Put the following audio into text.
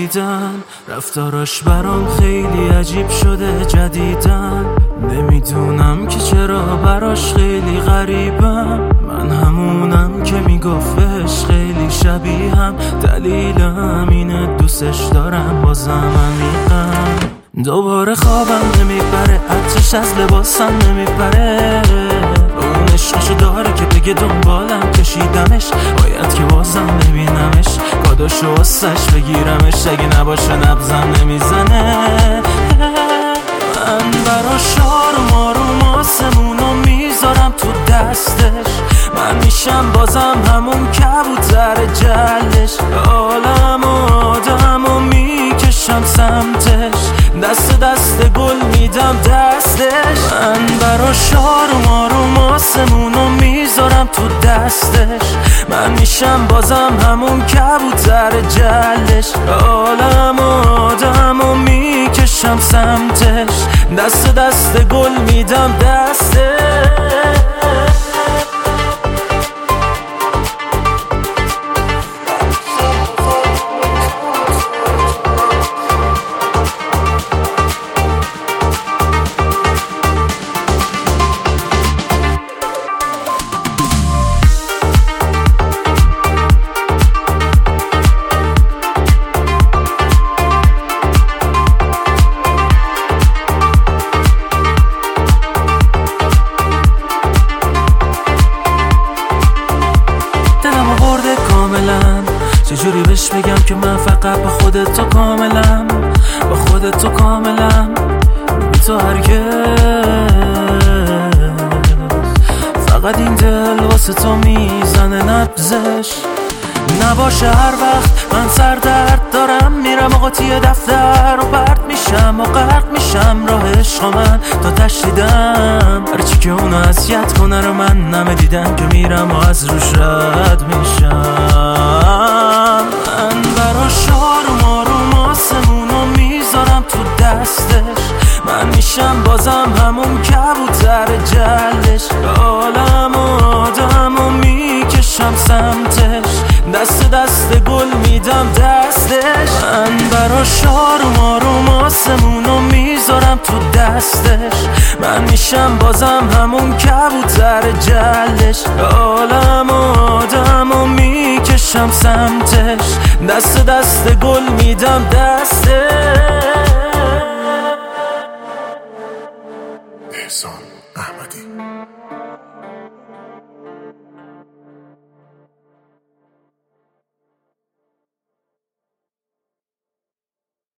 ندیدن، رفتاراش برام خیلی عجیب شده جدیدن. نمیدونم که چرا براش خیلی غریبم، من همونم که میگفت بهش خیلی شبیهم. دلیلم اینه دوستش دارم بازم عمیقم. دوباره خوابم نمیبره، عطرش از لباسم نمیبره. اون عشقشو داره که بگه دنبالم کشیدمش، باید که بازم ببینمش، کاداشو واسش بگیرمش. اگه نباشه نبزم نمیزنه. من براش آروم آروم آسمونو میذارم تو دستش، من میشم بازم همون کبوتر جلش. عالم و آدمو میکشم سمتش، دست دست گل میدم دستش. من براش آروم آروم آسمونو میذارم تو دستش، من میشم بازم همون کبوتر جلش. عالم و آدمو میکشم سمتش، دست دست گل میدم دستش. چجوری بهش بگم که من فقط با خودت تو کاملم، با خودت تو کاملم، بی تو هرگز. فقط این دل واسه تو میزنه نبزش. نباشه هر وقت من سردرد دارم، میرم و قاطی دفتر و پرت میشم و غرق میشم راه عشق من تا تشدیدم. هرچی که اونو اذیت کنه رو من نمه دیدم که میرم و از روش رد میشم. من براش آروم آروم آسمونو میذارم تو دستش، من میشم بازم همون کبوتر جلش. عالم و آدمو میکشم سمتش، دست دست گل میدم دستش. من براش آروم آروم آسمونو میذارم تو دستش، من میشم بازم همون کبوتر جلش. عالم و آدمو میکشم سمتش، دست دست گل میدم دستش. احسان احمدی.